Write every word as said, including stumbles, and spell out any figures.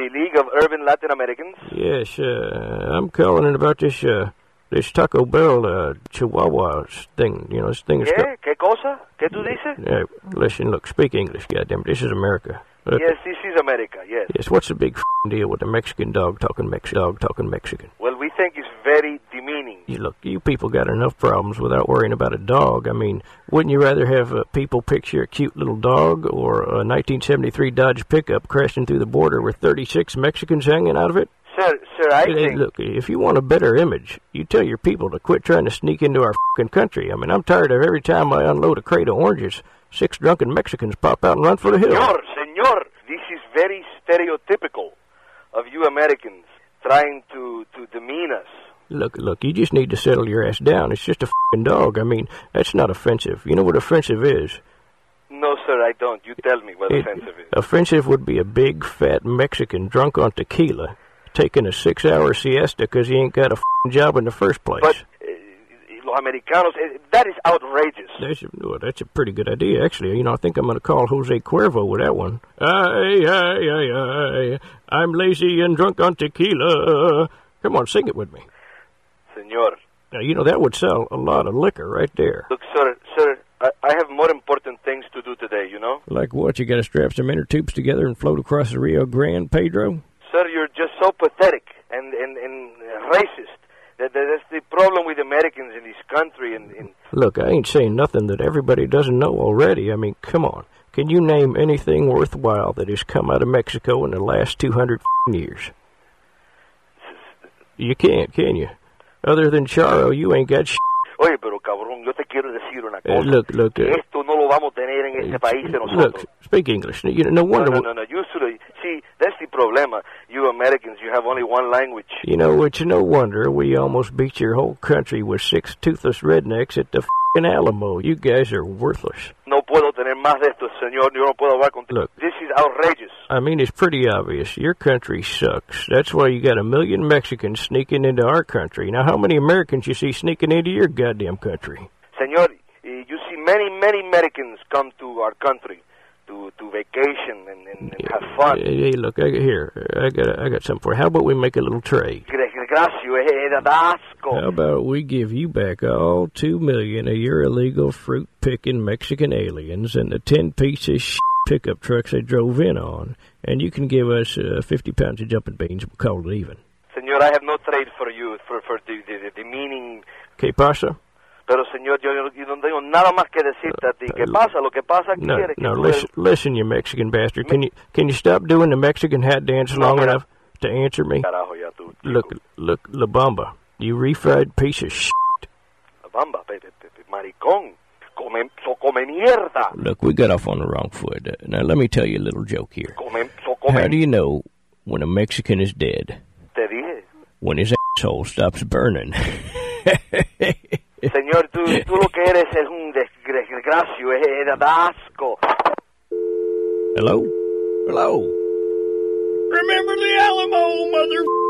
the League of Urban Latin Americans. Yes, uh, I'm calling in about this, uh, this Taco Bell, uh, Chihuahua thing. You know, this thing is... ¿Qué? ¿Qué cosa? ¿Qué tú dices? Yeah, listen, look, speak English, goddammit. This is America. Look, yes, this is America, yes. Yes, what's the big f***ing deal with the Mexican dog talking Mex dog talking Mexican? Well, we think it's very demeaning. You look, you people got enough problems without worrying about a dog. I mean, wouldn't you rather have uh, people picture a cute little dog or a nineteen seventy-three Dodge pickup crashing through the border with thirty-six Mexicans hanging out of it? Sir, sir, I hey, think... Look, if you want a better image, you tell your people to quit trying to sneak into our f***ing country. I mean, I'm tired of every time I unload a crate of oranges, six drunken Mexicans pop out and run for the hills. Senor, senor, this is very stereotypical of you Americans trying to, to demean us. Look, look, you just need to settle your ass down. It's just a f***ing dog. I mean, that's not offensive. You know what offensive is? No, sir, I don't. You tell me what It, offensive is. Offensive would be a big, fat Mexican drunk on tequila taking a six-hour siesta because he ain't got a f***ing job in the first place. But uh, los Americanos, uh, that is outrageous. That's a, well, that's a pretty good idea, actually. You know, I think I'm going to call Jose Cuervo with that one. Ay, ay, ay, ay, I'm lazy and drunk on tequila. Come on, sing it with me. Senor. Now, you know, that would sell a lot of liquor right there. Look, sir, sir, I, I have more important things to do today, you know? Like what? You got to strap some inner tubes together and float across the Rio Grande, Pedro? Sir, you're just so pathetic and, and, and racist. That, that's the problem with Americans in this country. And, and Look, I ain't saying nothing that everybody doesn't know already. I mean, come on. Can you name anything worthwhile that has come out of Mexico in the last two hundred years? You can't, can you? Other than Charo, you ain't got sh**. Oye, pero cabrón, yo te quiero decir una cosa. Uh, look, look. Uh, Esto no lo vamos a tener en este país de nosotros. Look, speak English. You know, no wonder. No, no, no, no. You should, see, that's the problema. You Americans, you have only one language. You know, it's no wonder we almost beat your whole country with six toothless rednecks at the f***ing Alamo. You guys are worthless. No puedo tener más de esto, señor. Yo no puedo hablar contigo. Look, this is outrageous. I mean, it's pretty obvious. Your country sucks. That's why you got a million Mexicans sneaking into our country. Now, how many Americans you see sneaking into your goddamn country? Senor, you see many, many Americans come to our country to, to vacation and, and, and have fun. Hey, hey, look, I, here, I got I got something for you. How about we make a little trade? How about we give you back all two million of your illegal fruit-picking Mexican aliens and the ten pieces of shit pickup trucks they drove in on, and you can give us uh, fifty pounds of jumping beans. We'll call it even. Senor, I have no trade for you, for, for the, the, the meaning. ¿Qué pasa? Pero, señor, yo, yo no tengo nada más que decirte a ti. ¿Qué pasa? Lo que pasa aquí no, es que no, tú listen, eres... listen, you Mexican bastard. Can you can you stop doing the Mexican hat dance long no, enough to answer me? Carajo, ya tú, look, look, La Bamba, you refried piece of shit. La Bamba, pe, pe, pe, maricón. Come, so come mierda. Look, we got off on the wrong foot. Uh, now, let me tell you a little joke here. Come, so come. How do you know when a Mexican is dead? Te dije. When his asshole stops burning. Señor, tú, tú lo que eres es un desgracio, es da asco. Hello? Hello? Remember the Alamo, mother...